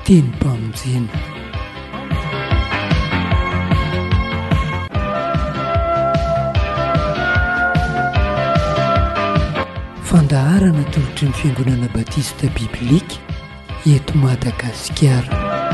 teny mpamonjena. Fandaharana tolotry ny fiangonana batista biblika eto Madagasikara.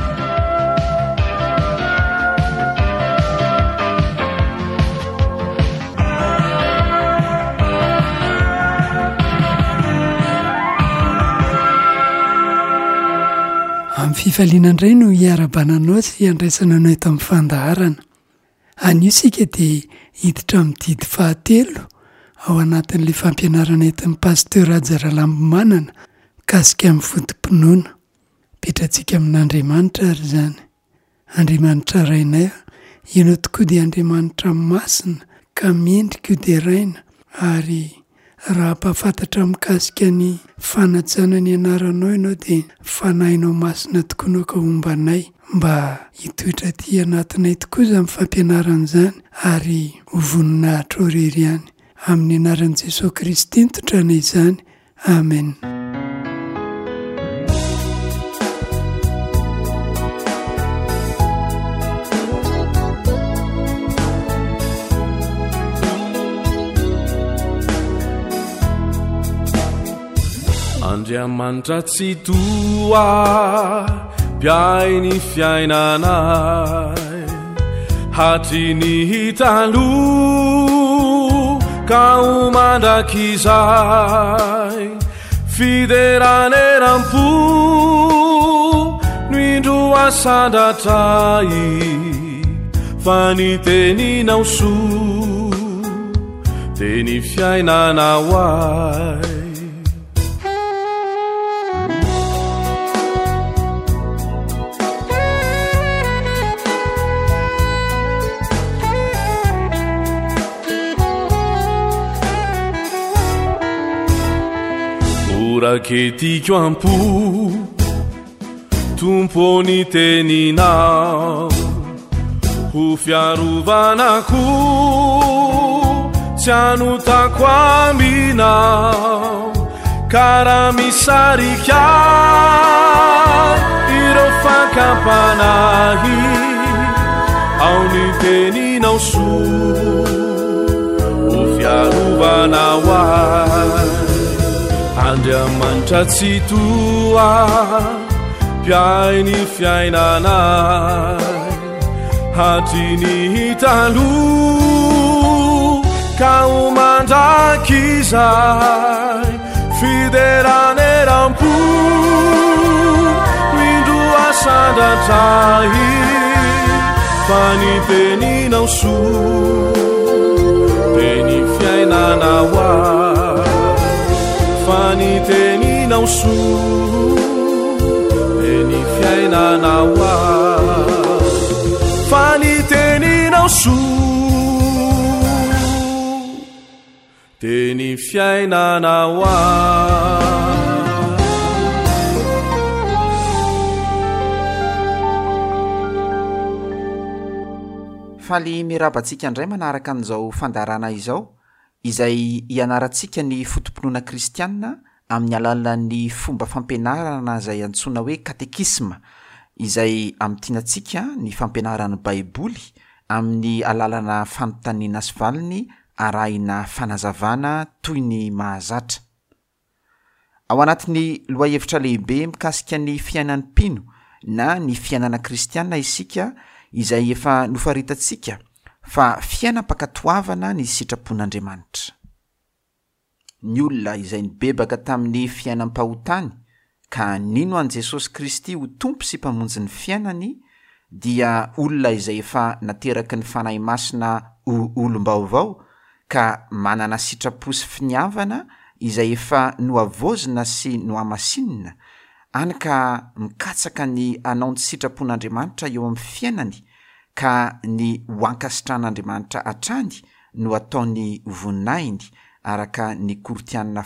Amin'ny fifaliana indray no hiara-bananao sy hiandraisana anao eto amin'ny fandaharana. Anio isika dia hiditra amin'ny didy 9 ao anatin'ilay fampianarana entin'ny pasteur Rajara Lambomanana kasika amin'ny fotom-pinoana. Petrantsika amin'Andriamanitra ary izany. Andriamanitra rainay, ianao tokoa dia Andriamanitra masina ka mendrika io dia raina, ary raha ampahafantatra mikasika ny fanajana ny anaranao ianao dia fanahinao masina tokoa anao ka ombanay mba hitoetra aty anatinay tokoa izany fampianarana izany, ary ho voninahitra irery ihany. Amin'ny anaran'i Jesosy Kristy nitotrana izany. Amen. Andriamanitra tsy toa mpiay ny fiainanay, hatry ny taloha ka omandrakizay, fideran'eram-po no indroa sandatray, fa ny teninao soa dia ny fiainanao ay. Raketiko ampo tompony teninao, ho fiarovanako tsy anotako aminao, karaha misarika ireo fakampanahy ao ny teninao soa, ho fiarovanao ay. Andriamanitra tsy toa mpiay ny fiainanay, hatry ny taloha ka omandrakizay, fideran'eram-po indroa sandatray, fa ny teninao soa dia ny fiainanao ay. Fa ny teninao soa dia ny fiainanao ay. Fa ny teninao soa dia ny fiainanao ay. Faly mirabantsika indray manaraka an'izao fandarana izao, izay hianarantsika ny fotom-pinoana kristianina amin'ny alalan'ny fomba fampianarana izay antsoina hoe katekisma, izay amitianantsika ny fampianarana baiboly amin'ny alalana fanontaniana sy valiny arahina fanazavana toy ny mahazatra. Ao anatin'ny lohahevitra lehibe mikasika ny fiainan'ny mpino na ny fiainana kristianina isika, izay efa nofaritantsika fa fiainam-pakatoavana ny sitrapon'Andriamanitra. Ny olona izay nibebaka tamin'ny fiainam-pahotany ka nino an' Jesosy Kristy ho tompo sy mpamonjy ny fiainany, dia olona izay efa nateraky ny fanahy masina ho olom-baovao ka manana sitrapo sy finiavana izay efa noavozina sy noamasinina, any ka mikatsaka ny anao ny sitrapon'Andriamanitra eo amin'ny fiainany, ka ny hoankasitran'Andriamanitra hatrany no ataony voninahiny araka ny Korinthianina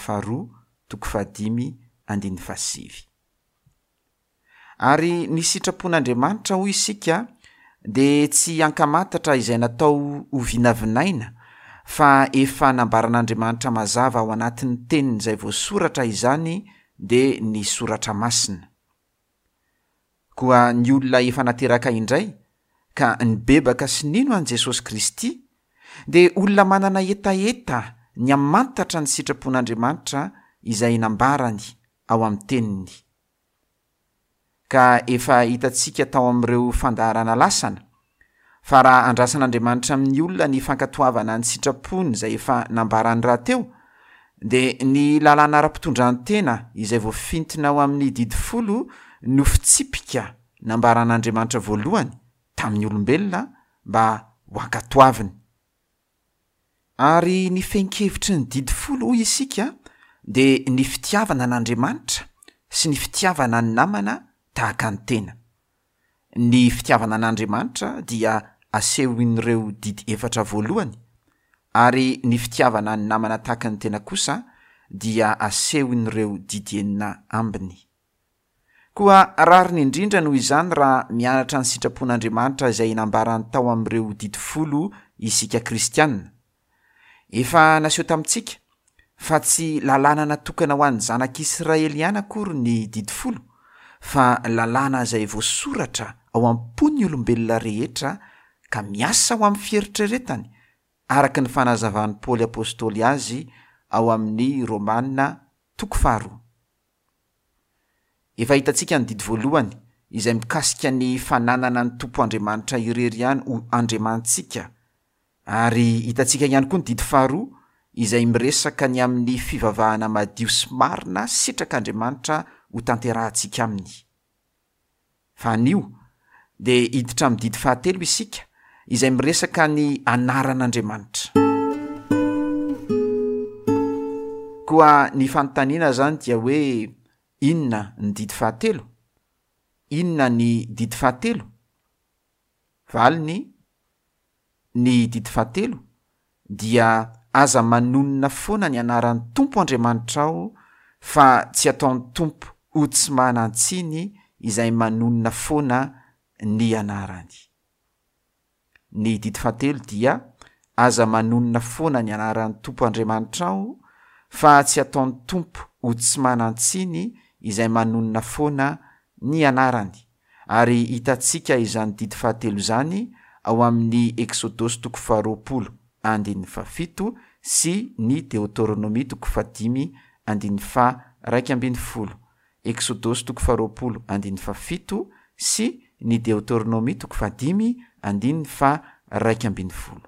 2:5-7. Ary ny sitrapon'Andriamanitra hoy isika dia tsy ankamatatra izay natao ho vinavinaina, fa efa nambaran'Andriamanitra mazava ao anatin'ny teniny izay voasoratra izany dia ny soratra masina. koa ny olona efa nateraka indray ka nybebaka sy nino an' Jesosy Kristy dia olona manana etaeta ny amantatra ny sitrapon'Andriamanitra izay nambarany ao amin'ny teniny. Ka efa hitantsika tao amin'ireo fandaharana lasana fa raha andrasan'Andriamanitra amin'ny olona ny fankatoavana ny sitrapony izay efa nambarany raha teo dia ny lalàna ara-pitondran'ny tena izay voafintina ao amin'ny 10 no fitsipika nambaran'Andriamanitra voalohany tamin'ny olombelona mba ho ankatoaviny. Ary ny fenkevitry ny 10 hoy isika dia ny fitiavana n'Andriamanitra sy ny fitiavana ny namana tahaka ny tena. Ny fitiavana n'Andriamanitra dia asehoin'ireo 14 voalohany ary ny fitiavana ny namana tahaka ny tena kosa dia asehoin'ireo 9 ambiny. Koa rariny indrindra noho izany raha mianatra ny sitrapon'Andriamanitra izay nambarany tao amin'ireo 10 isika kristianina. Efa naseho tamintsika fa tsy lalàna natokana ho an'ny zanak'Israely ihany akory ny 10 fa lalàna izay voasoratra ao am-pony olombelona rehetra ka miasa ho amin'ny fieritreretany araka ny fanazavan'i Paoly apôstôly azy ao amin'ny Romanina 4. Efa hitantsika ny didy voalohany izay mikasika ny fananana ny Tompo Andriamanitra irery ihany ho andriamantsika. Ary hitantsika ihany koa ny didy 2 izay miresaka ny amin'ny fivavahana madio sy marina sitrak'Andriamanitra ho tanterahantsika aminy. Fa anio dia hiditra amin'ny didy 3 isika izay miresaka ny anaran'Andriamanitra. Koa ny fanontaniana zany dia hoe inona ny didy 3? Inona ny didy 3? Valiny ny didy 3 dia aza manonona foana ny anaran'ny Tompo Andriamanitra ao fa tsy ataon'ny Tompo ho tsy manantsiny izay manonona foana ny anarany. Ny didy 3 dia aza manonona foana ny anaran'ny Tompo Andriamanitra ao fa tsy ataon'ny Tompo ho tsy manantsiny izay manonona foana ny anarany. Ary hitantsika izany didy 3 zany ao amin'ny Exodosy 20:7 sy ny Deutéronomie 5:2-12. Exodosy 20:7 sy ny Deutéronomie 5:2-12.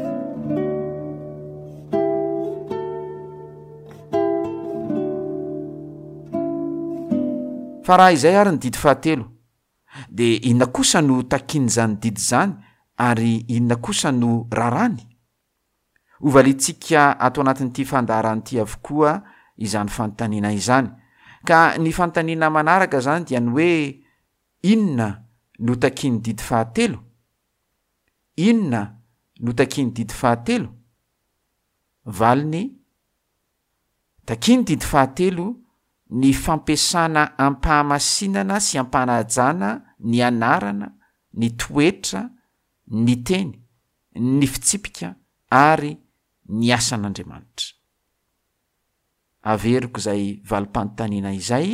Fa raha izay ary ny didy 3 dia inona kosa no takin'izany didy zany ary inona kosa no rarany? Ovaliantsika ato anatin'ity fandaharanyity avokoa izany fanontaniana izany. Ka ny fanontaniana manaraka zany dia ny hoe inona no takin'ny didy 3? Inona no takin'ny didy 3? Valiny takin'ny didy 3 ny fampiasana ampahamasinana sy ampanajana ny anarana, ny toetra, ny teny, ny fitsipika ary ny asan'Andriamanitra. Averiko izay valim-panontaniana izay.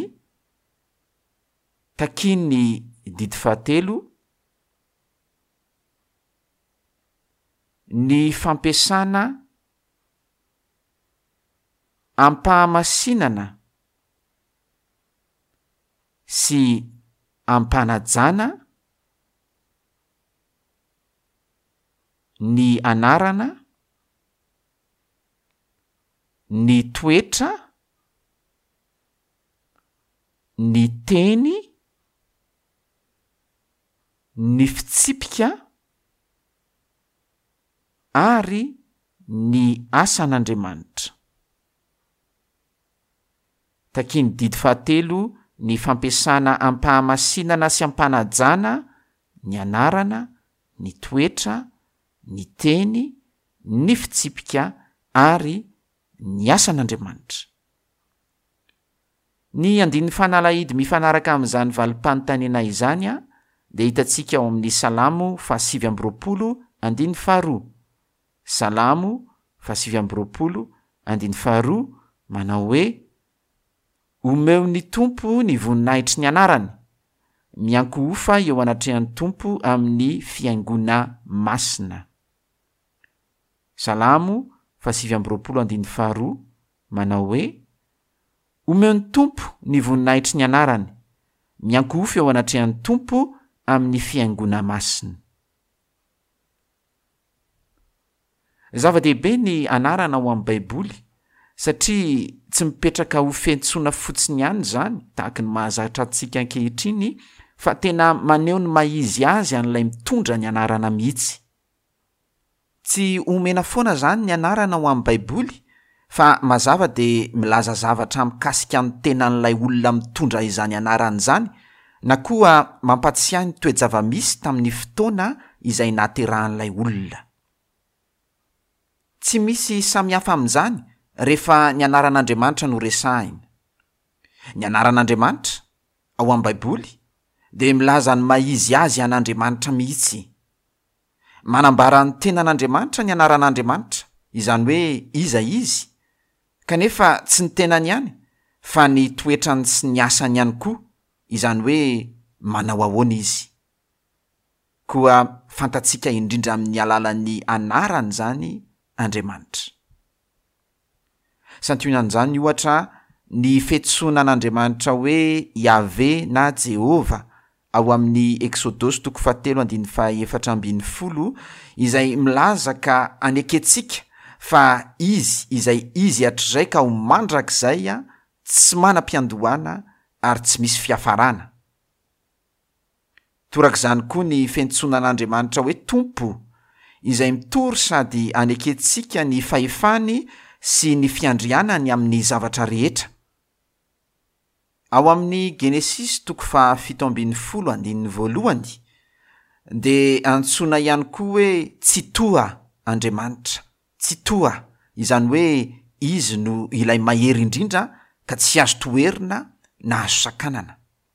Takin'ny didy 3 ny fampiasana ampahamasinana sy ampanajana ny anarana, ny toetra, ny teny, ny fitsipika ary ny asan'Andriamanitra. Takin'ny didy 3 ny fampiasana ampahamasinana sy ampanajana ny anarana, ny toetra, ny teny, ny fitsipika ary ny asan'Andriamanitra. Ny andin'ny fanalahidy mifanaraka amin'izany valim-panontaniana izany dia hitantsika ao amin'ny Salamo 7:2. Salamo 7:2 manao hoe: omeo ny Tompo ny voninahitry ny anarany, miankohofa eo anatrehan'ny tompo amin'ny fiaingona masina. Salamo 8:22 manao hoe: omeon'ny tompo ny voninahitry ny anarany, miankohofy eo anatrehan'ny tompo amin'ny fiaingona masina. Zava-dehibe ny anarana ao amin'ny baiboly satria tsy mipetraka ho fentsoana fotsiny ihany zany tahaka ny mahazatra antsika ankehitriny, fa tena maneho ny maizy azy an'ilay mitondra ny anarana mihitsy. Tsy omena foana zany ny anarana ao amin'ny baiboly, fa mazava dia milaza zavatra mikasika ny tenan'ilay olona mitondra izany anarana izany, na koa mampatsiahy ny toe-java-misy tamin'ny fotoana izay naterahan'ilay olona. Tsy misy samihafa amin'izany rehefa ny anaran'Andriamanitra no resahina. Ny anaran'Andriamanitra ao amin'ny baiboly dia milaza ny maizy azy an'Andriamanitra mihitsy. Manambara ny tenan'Andriamanitra ny anaran'Andriamanitra, izany hoe iza izy, kanefa tsy ny tenany ihany fa ny toetrany sy ny asany ihany koa, izany hoe manao ahoana izy. Koa fantatsika indrindra amin'ny alalan'ny anarany zany Andriamanitra. Santionan'izany ohatra ny fetsoana an'Andriamanitra hoe Yahvé na Jehova ao amin'ny Exodosy 7:4-10 izay milaza ka aneketsika fa izy izay izy hatrizay ka ho mandrakizay tsy manam-piandohana ary tsy misy fiafarana. Torak'izany koa ny fentsoana an'Andriamanitra hoe tompo izay mitory sady aneketsika ny fahefany sy ny fiandrianany amin'ny zavatra rehetra. Ao amin'ny Genesis 7:1 dia antsoina ihany koa hoe tsy toa Andriamanitra, tsy toa, izany hoe izy no ilay mahery indrindra ka tsy azo toerina na azo sakanana.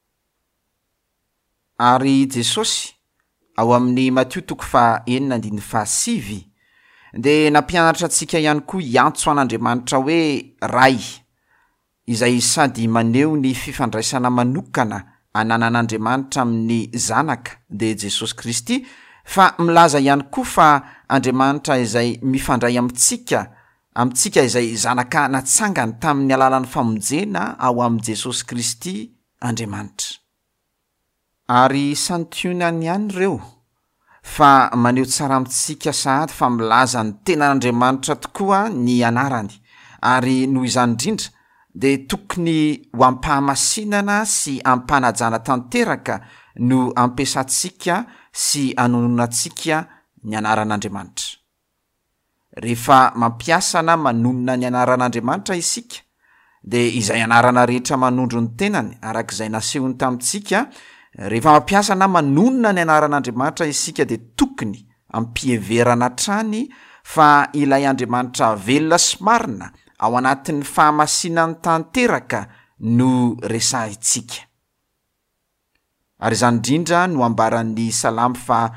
Ary Jesosy ao amin'ny Matthieu 4:9 dia nampianatra antsika ihany koa iantso an'Andriamanitra hoe ray, izay sady maneho ny fifandraisana manokana ananan'Andriamanitra amin'ny zanaka dia Jesosy Kristy, fa milaza ihany koa fa Andriamanitra izay mifandray amintsika izay zanaka natsangany tamin'ny alalan'ny famonjena ao amin'ny Jesosy Kristy Andriamanitra. Ary santionany ihany ireo fa maneho tsara amintsika sahady fa milaza ny tenan'Andriamanitra tokoa ny anarany, ary noho izany indrindra dia tokony ho ampahamasinana sy ampanajana tanteraka no ampiasantsika sy anononantsika ny anaran'Andriamanitra. Rehefa mampiasa na manonona ny anaran'Andriamanitra isika, dia izay anarana rehetra manondro ny tenany arak'izay nasehony tamintsika, rehefa mampiasa na manonona ny anaran'Andriamanitra isika dia tokony ampieverana trany fa ilay Andriamanitra velona sy marina ao anatin'ny fahamasinany tanteraka no resahintsika. Ary izany indrindra no ambaran'ny Salamo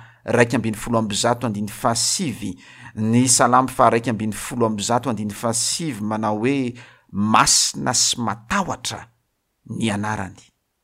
119:7, ny Salamo 119:7 manao hoe masina sy matahotra ny anarany.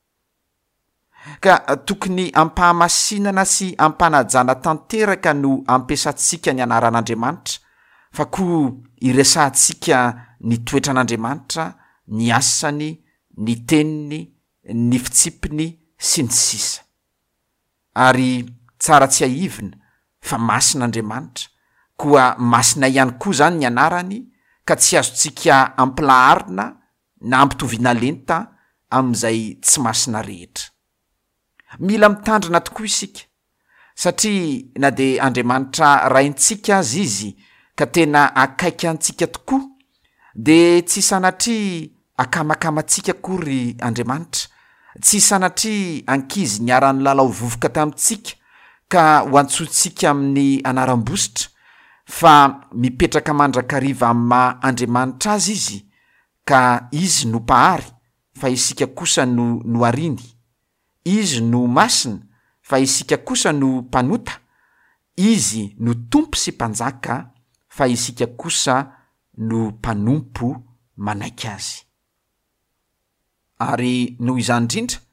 Ka tokony ampahamasinana sy ampanajana tanteraka no ampiasantsika ny anaran'Andriamanitra, fa koa iresahantsika ny toetran'Andriamanitra, ny asany, ny teniny, ny fitsipiny sy ny sisa. Ary tsara tsy ahivina fa masin'Andriamanitra, koa masina ihany koa zany ny anarany, ka tsy azontsika ampilaharina na ampitoviana lenta amin'izay tsy masina rehetra. Mila mitandrina tokoa isika, satria na dia Andriamanitra raintsika azy izy ka tena akaiky antsika tokoa, dia tsy sanatria akamakamatsika kory Andriamanitra, tsy sanatria ankizy niara-ny lalao vovoka tamintsika ka ho antsontsika amin'ny anaram-bositra, fa mipetraka mandrakariva amin'ny maha Andriamanitra azy izy, ka izy no pahary fa isika kosa no ariny. Izy no masina fa isika kosa no mpanota. Izy no tompo sy mpanjaka fa isika kosa no mpanompo manaiky azy. Ary noho izany indrindra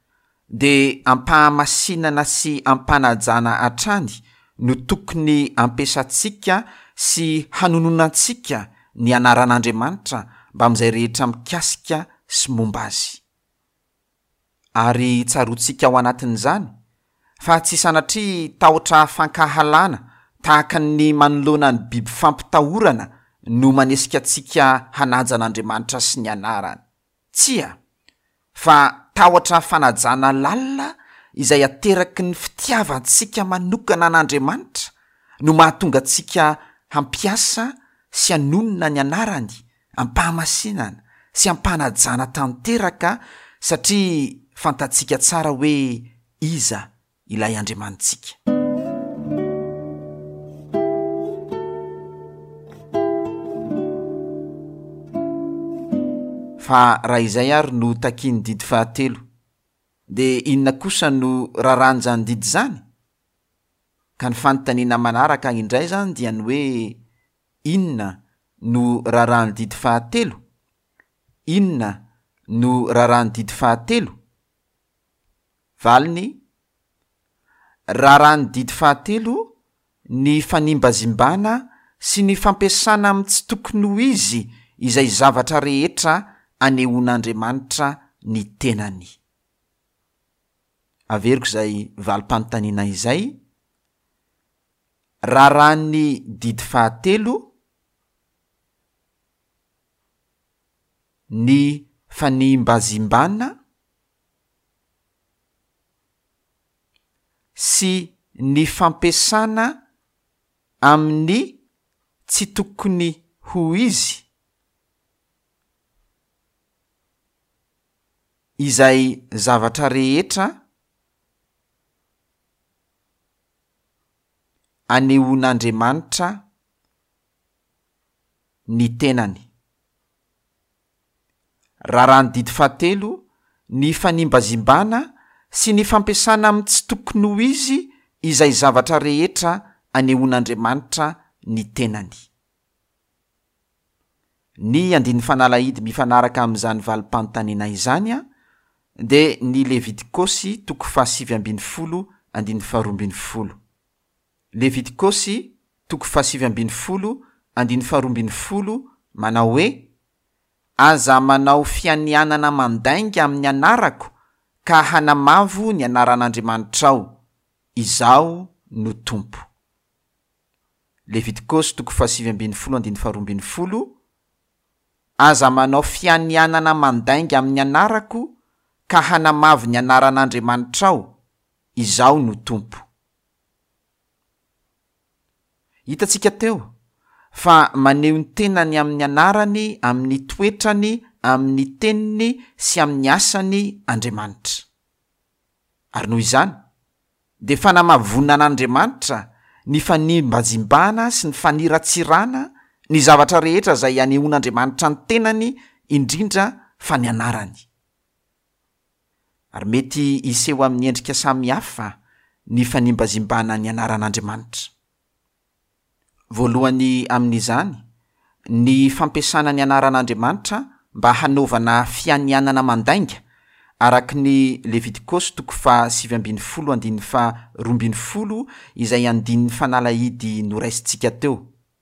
de ampahamasinana sy ampanajana atrany no tokony ampesantsika sy hanononantsika ny anaran'Andriamanitra mba amin'izay rehetra mikasika sy momba azy. Ary tsarotsika ao anatin'izany fa tsy sanatria tahotra fankahalana tahaka ny manoloana ny biby fampitahorana no manesika antsika hanaja an'Andriamanitra sy ny anarany. Tsia, fa tahotra fanajana lalina izay ateraky ny fitiavantsika manokana an'Andriamanitra no mahatonga antsika hampiasa sy hanonona ny anarany, ampahamasinana sy ampanajana tanteraka satria fantatsika tsara hoe iza ilay Andriamanitsika. Fa raha izay ary no takiany didy fahatelo, de inona kosa no rarany zany didy zany? Ka ny fanontaniana manaraka indray zany dia ny hoe inona no rarany didy fahatelo? Inona no rarany didy fahatelo? Valiny, rarany didy fahatelo ny fanimbazimbana sy ny fampiasana amin'ny tsy tokony ho izy izay zavatra rehetra anehoan'Andriamanitra ny tenany. Averiko izay valim-panontaniana izay. Rarany didy fahatelo ny fanimbazimbana sy ny fampiasana amin'ny tsy tokony ho izy izay zavatra rehetra anehoan'Andriamanitra ny tenany. Rarany didy fahatelo ny fanimbazimbana sy ny fampiasana amin'ny tsy tokony ho izy izay zavatra rehetra anehoan'Andriamanitra ny tenany. Ny andiny fanalahidy mifanaraka amin'izany valim-panontaniana izany de ny Levitikosy 7:20 andiny 12. Levitikosy 7:20 andiny 12 manao hoe: aza manao fianianana mandainga amin'ny anarako ka hanamavo ny anaran'Andriamanitra aho, izaho no tompo. Levitikosy 7:20 andiny 12. Aza manao fianianana mandainga amin'ny anarako ka hanamavo ny anaran'Andriamanitra aho, izaho no tompo. Hitantsika teo fa maneho ny tenany amin'ny anarany, amin'ny toetrany, amin'ny teniny sy amin'ny asany Andriamanitra. Ary noho izany, de fanamavonana an'Andriamanitra ny fanimbazimbana sy ny faniratsirana ny zavatra rehetra izay anehoan'Andriamanitra ny tenany, indrindra fa ny anarany. Ary mety iseho amin'ny endrika samihafa ny fanimbazimbana ny anaran'Andriamanitra. Voalohany amin'izany, ny fampiasana ny anaran'Andriamanitra mba hanaovana fianianana mandainga araka ny Levitikosy 7:20 andiny 12 izay andin'ny fanalahidy noraisintsika teo.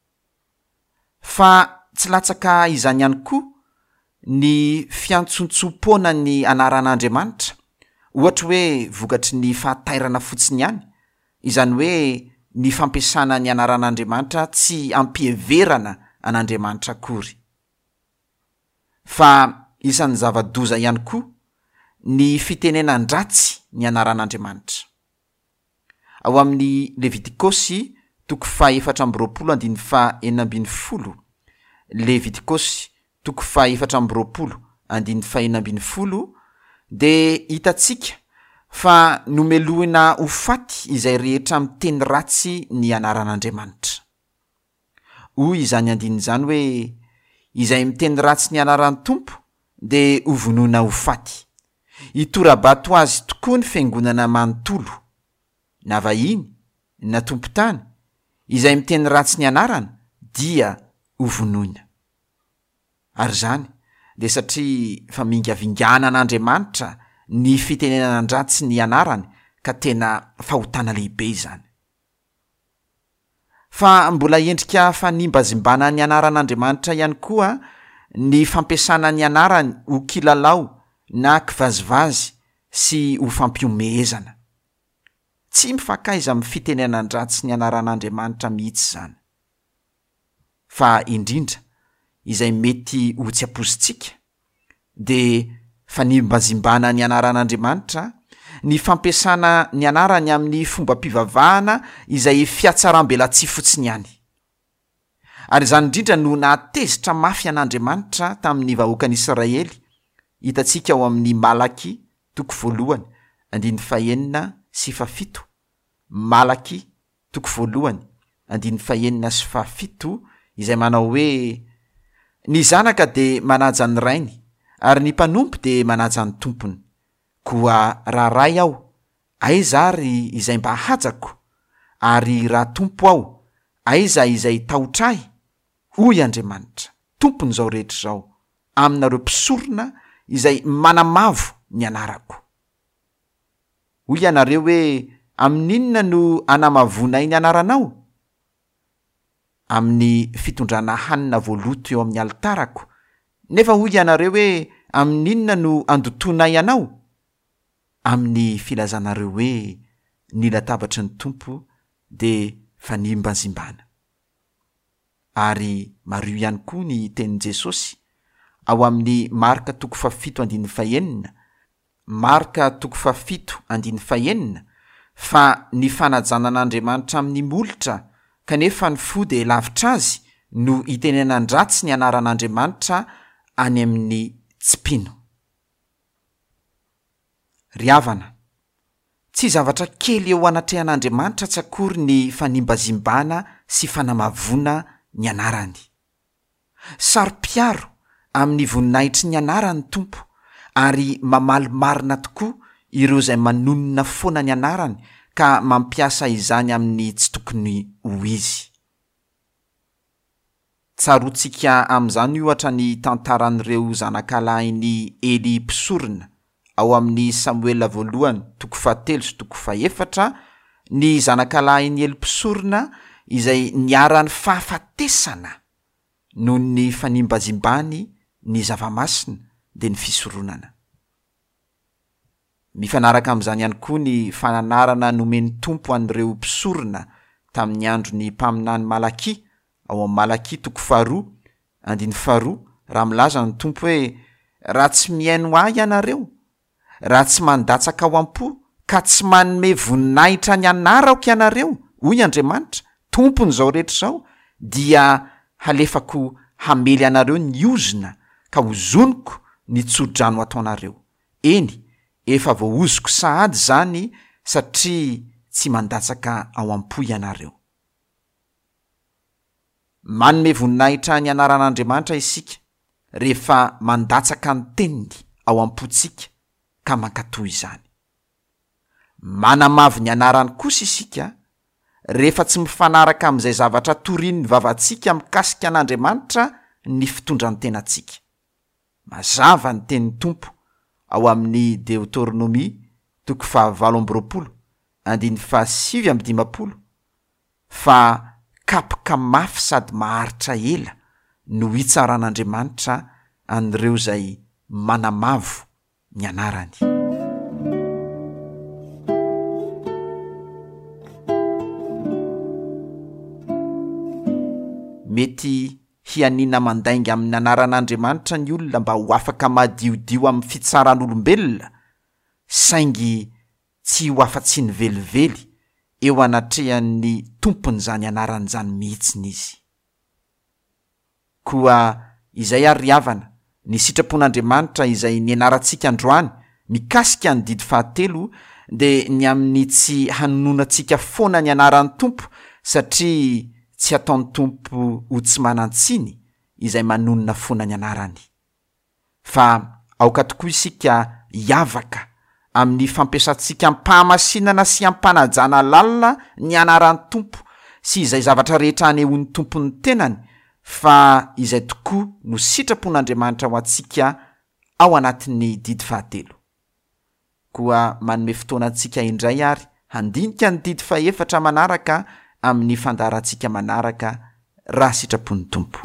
Fa tsy latsaka izany ihany koa ny fiantsontsom-poana ny anaran'Andriamanitra, ohatra hoe vokatry ny fahatairana fotsiny ihany, izany hoe ny fampiasana ny anaran'Andriamanitra tsy ampiheverana an'Andriamanitra akory. Fa isan'ny zava-doza ihany koa ny fitenenan-dratsy ny anaran'Andriamanitra. Ao amin'ny Levitikosy 4:20 andiny 4:40, Levitikosy 4:20 andiny 4:40, de hitantsika fa nomelohina ho faty izay rehetra miteny ratsy ny anaran'Andriamanitra. Hoy izany andiny izany hoe izay miteny ratsy ny anaran'ny tompo de ho vonoina ho faty. Itorabato azy tokoa ny fiangonana manontolo, na vahiny na tompo-tany, izay miteny ratsy ny anarana dia ho vonoina. Ary zany de satria fa mingavingana an'Andriamanitra ny fitenenanandratsy ny anarany ka tena fahotana lehibe izany. Fa mbola endrika fanimbazimbana ny anaran'Andriamanitra ihany koa ny fampiasana ny anarany ho kilalao na kivazivazy sy ho fampiomehezana. Tsy mifakaiza amin'ny fitenenandratsy ny anaran'Andriamanitra mihitsy zany. Fa indrindra izay mety ho tsy apozintsika de fanimbazimbana ny anaran'Andriamanitra, ny fampiasana ny anarany amin'ny fomba-pivavahana izay fiatsaram-belatsy fotsiny ihany. Ary zany indrindra no nahatezitra mafy an'Andriamanitra tamin'ny vahoakan'Israely. Hitantsika ao amin'ny Malaky 1:9-7. Malaky 1:9-7 izay manao hoe: ny zanaka de manaja ny rainy, ary ny mpanompo de manaja ny tompony. Koa raha ray aho, aiza ary izay mba hajako? Ary raha tompo aho, aiza izay tahotrahy? Hoy Andriamanitra, tompony zao rehetra zao, aminareo mpisorona izay manamavo ny anarako. Hoy ianareo hoe: amin'inona no anamavonay ny anaranao? Amin'ny fitondrana hanina voaloto eo amin'ny altarako. Nefa hoy ianareo hoe: amin'inona no andotonay anao? Amin'ny filazanareo hoe ny latabatry ny tompo de fanimbazimbana. Ary mario ihany koa ny tenin Jesosy ao amin'ny Marka 7:15, Marka 7:15, fa ny fanajanan'Andriamanitra amin'ny molotra kanefa ny fo de lavitra azy no itenenandratsy ny anaran'Andriamanitra any amin'ny tsipino. Ry havana, tsy zavatra kely eo anatrehan'Andriamanitra tsy akory ny fanimbazimbana sy fanamavona ny anarany. Saro-piaro amin'ny voninahitry ny anarany tompo, ary mamalimarina tokoa ireo izay manonona foana ny anarany ka mampiasa izany amin'ny tsy tokony ho izy. Tsarotsika amin'izany ohatra ny tantaran'ireo zanakalahin'ny Eli mpisorona ao amin'ny Samuela 1:7-4, ny zanakalahin'ny Eli mpisorona izay niaran'ny fahafatesana noho ny fanimbazimbany ny zavamasina de ny fisoronana. Mifanaraka amin'izany ihany koa ny fananarana nomeny tompo an'ireo mpisorona tamin'ny andro ny mpaminany Malaky ao amin'ny Malaky 2:2, raha milaza ny tompo hoe: raha tsy miaino ahy ianareo, raha tsy mandatsaka ao am-po ka tsy manome voninahitra ny anarako ianareo, hoy Andriamanitra, tompony zao rehetra zao, dia halefako hamely anareo ny ozona ka hozoniko ny tsodrano ataonareo. Eny, efa voaozoko sahady zany satria tsy mandatsaka ao am-po ianareo. Manome voninahitra ny anaran'Andriamanitra isika rehefa mandatsaka ny teniny ao am-pontsika ka mankatoy izany. Manamavy ny anarany kosa isika rehefa tsy mifanaraka amin'izay zavatra torian'ny vavantsika mikasika an'Andriamanitra ny fitondrany tenantsika. Mazava ny tenin'ny tompo ao amin'ny Deutéronomie 7:7-15, fa kapoka mafy sady maharitra ela no hitsaran'Andriamanitra an'ireo izay manamavo ny anarany. Mety hianina mandainga amin'ny anaran'Andriamanitra ny olona mba ho afaka madiodio amin'ny fitsaran'olombelona, saingy tsy ho afa-tsy ny velively eo anatrehan'ny tompony zany anarany zany mihitsiny izy. Koa izay ary havana, ny sitrapon'Andriamanitra izay nianarantsika androany mikasika ny didy 7 de ny amin'ny tsy hanononantsika foana ny anaran'ny tompo, satria tsy ataon'ny tompo ho tsy manantsiny izay manonona foana ny anarany. Fa aoka tokoa isika hiavaka amin'ny fampiasantsika ampahamasinana sy ampanajana lalina ny anaran'ny tompo sy izay zavatra rehetra anehon'ny tompony tenany, fa izay tokoa no sitrapon'Andriamanitra ho antsika ao anatin'ny didy 7. koa manome fotoana antsika indray ary handinika ny dity fa efatra manaraka amin'ny fandarantsika manaraka raha sitrapon'ny tompo.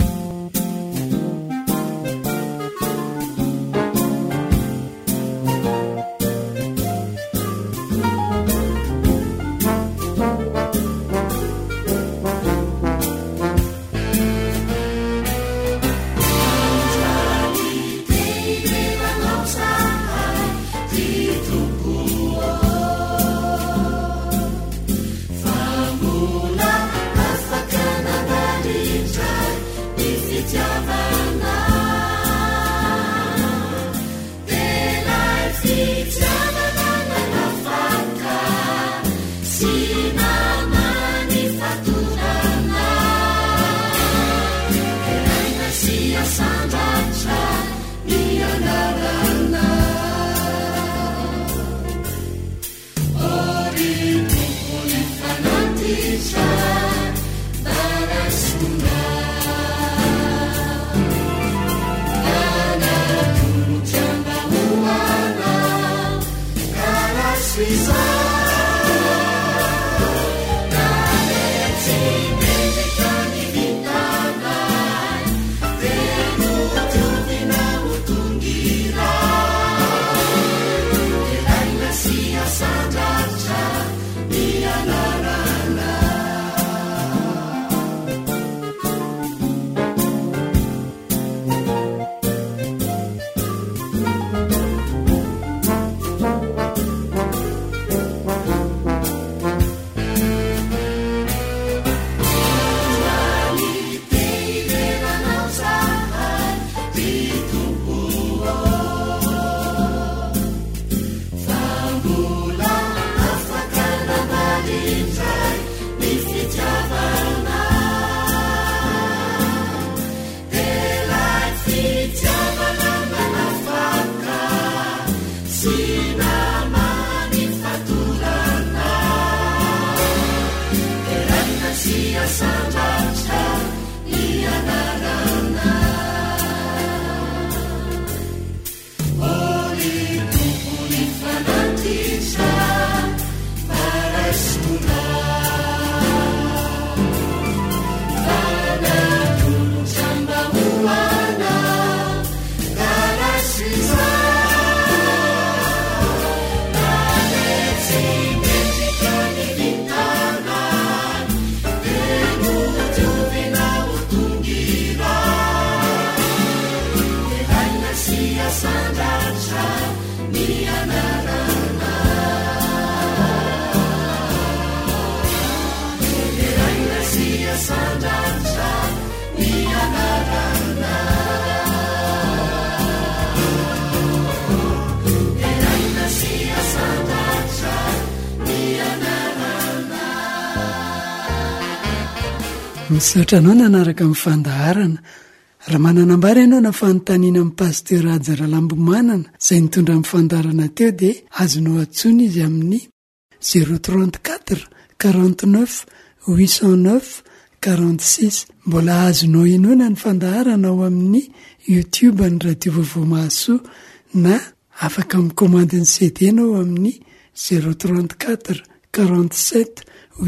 Misaotra anao nanaraka amin'ny fandaharana. Raha mananambara ianao na fanontaniana amin'ny pasteur Ajara Lambomanana izay nitondra amin'ny fandaharana teo dia azonao antsoina izy amin'ny 034 49 809 46. Mbola azonao inoana ny fandaharana ao amin'ny YouTube ny Radio Vaovao Mahasoa na afaka mikomandy ny CD-nao amin'ny 034 47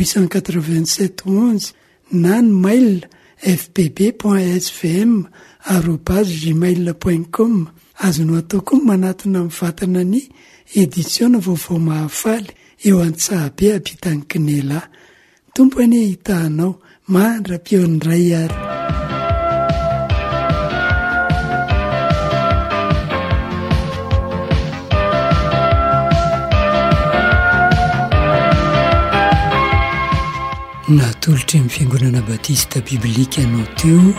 887 11 na ny mail fbb.svm@gmail.com. azonao atao koa manatona mivatana ny edisiona vaovao mahafaly eo Antsahabe ampitany Kinela. Tompo any hitahanao mandra-pionindray ary. Natolotra amin'ny fiangonana batista biblika anao teo.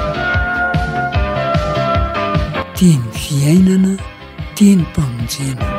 Teny fiainana, teny mpamonjena.